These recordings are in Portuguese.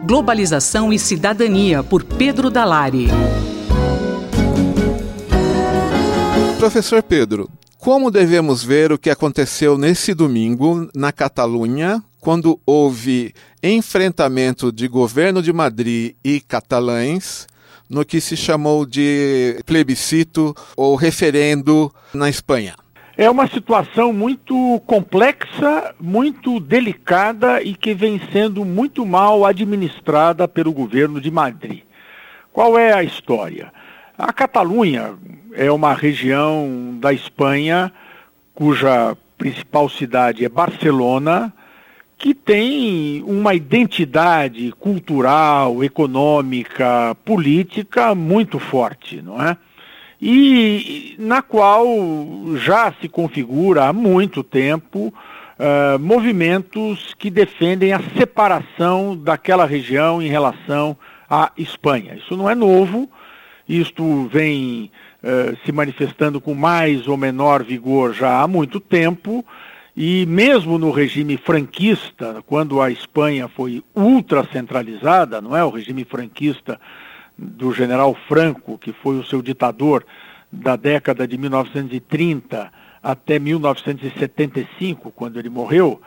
Globalização e Cidadania, por Pedro Dalari. Professor Pedro, como devemos ver o que aconteceu nesse domingo na Catalunha, quando houve enfrentamento de governo de Madrid e catalães no que se chamou de plebiscito ou referendo na Espanha? É uma situação muito complexa, muito delicada e que vem sendo muito mal administrada pelo governo de Madrid. Qual é a história? A Catalunha é uma região da Espanha cuja principal cidade é Barcelona, que tem uma identidade cultural, econômica, política muito forte, não é? E na qual já se configura há muito tempo movimentos que defendem a separação daquela região em relação à Espanha. Isso não é novo, isto vem se manifestando com mais ou menor vigor já há muito tempo, e mesmo no regime franquista, quando a Espanha foi ultracentralizada, não é? O regime franquista do general Franco, que foi o seu ditador da década de 1930 até 1975, quando ele morreu,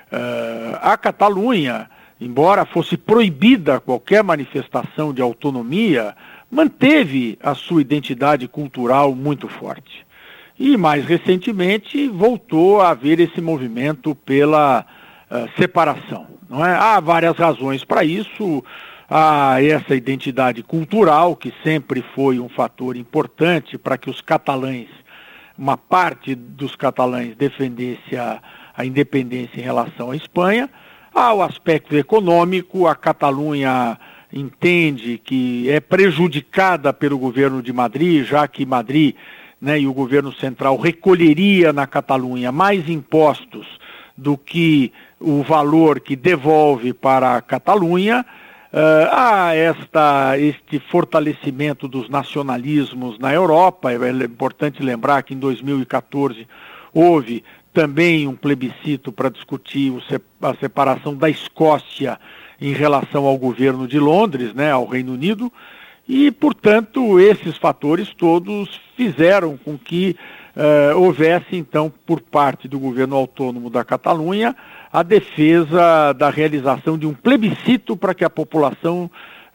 a Catalunha, embora fosse proibida qualquer manifestação de autonomia, manteve a sua identidade cultural muito forte. E mais recentemente voltou a haver esse movimento pela separação, não é? Há várias razões para isso. Há essa identidade cultural, que sempre foi um fator importante para que os catalães, uma parte dos catalães, defendesse a independência em relação à Espanha. Há o aspecto econômico, a Catalunha entende que é prejudicada pelo governo de Madrid, já que Madrid, né, e o governo central recolheria na Catalunha mais impostos do que o valor que devolve para a Catalunha. Há este fortalecimento dos nacionalismos na Europa. É importante lembrar que em 2014 houve também um plebiscito para discutir a separação da Escócia em relação ao governo de Londres, né, ao Reino Unido, e, portanto, esses fatores todos fizeram com que houvesse, então, por parte do governo autônomo da Catalunha, a defesa da realização de um plebiscito para que a população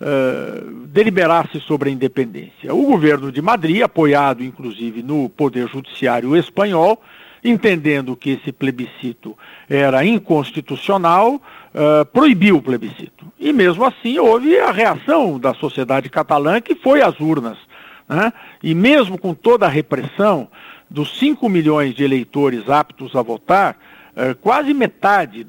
deliberasse sobre a independência. O governo de Madrid, apoiado inclusive no Poder Judiciário espanhol, entendendo que esse plebiscito era inconstitucional, proibiu o plebiscito. E mesmo assim houve a reação da sociedade catalã, que foi às urnas, né? E mesmo com toda a repressão, dos 5 milhões de eleitores aptos a votar, quase metade,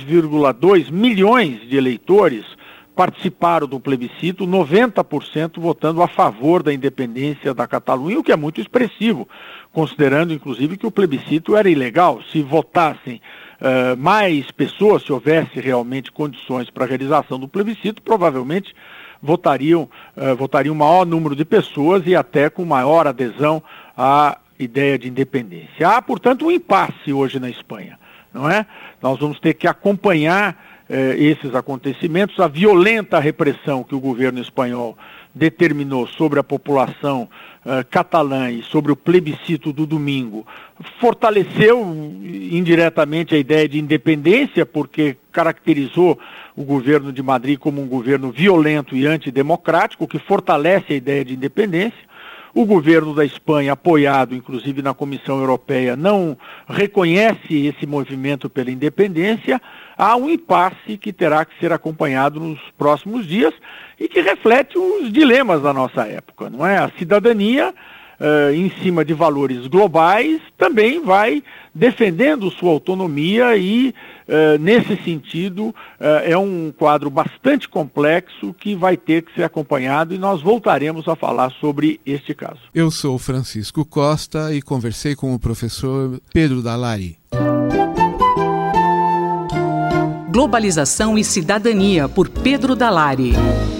2,2 milhões de eleitores, participaram do plebiscito, 90% votando a favor da independência da Catalunha, o que é muito expressivo, considerando inclusive que o plebiscito era ilegal. Se votassem mais pessoas, se houvesse realmente condições para a realização do plebiscito, provavelmente votariam o maior número de pessoas e até com maior adesão à ideia de independência. Há, portanto, um impasse hoje na Espanha, não é? Nós vamos ter que acompanhar esses acontecimentos, a violenta repressão que o governo espanhol determinou sobre a população catalã e sobre o plebiscito do domingo, fortaleceu indiretamente a ideia de independência, porque caracterizou o governo de Madrid como um governo violento e antidemocrático, o que fortalece a ideia de independência. O governo da Espanha, apoiado inclusive na Comissão Europeia, não reconhece esse movimento pela independência. Há um impasse que terá que ser acompanhado nos próximos dias e que reflete os dilemas da nossa época, não é? A cidadania, em cima de valores globais, também vai defendendo sua autonomia e, nesse sentido, é um quadro bastante complexo que vai ter que ser acompanhado e nós voltaremos a falar sobre este caso. Eu sou Francisco Costa e conversei com o professor Pedro Dalari. Globalização e Cidadania, por Pedro Dalari.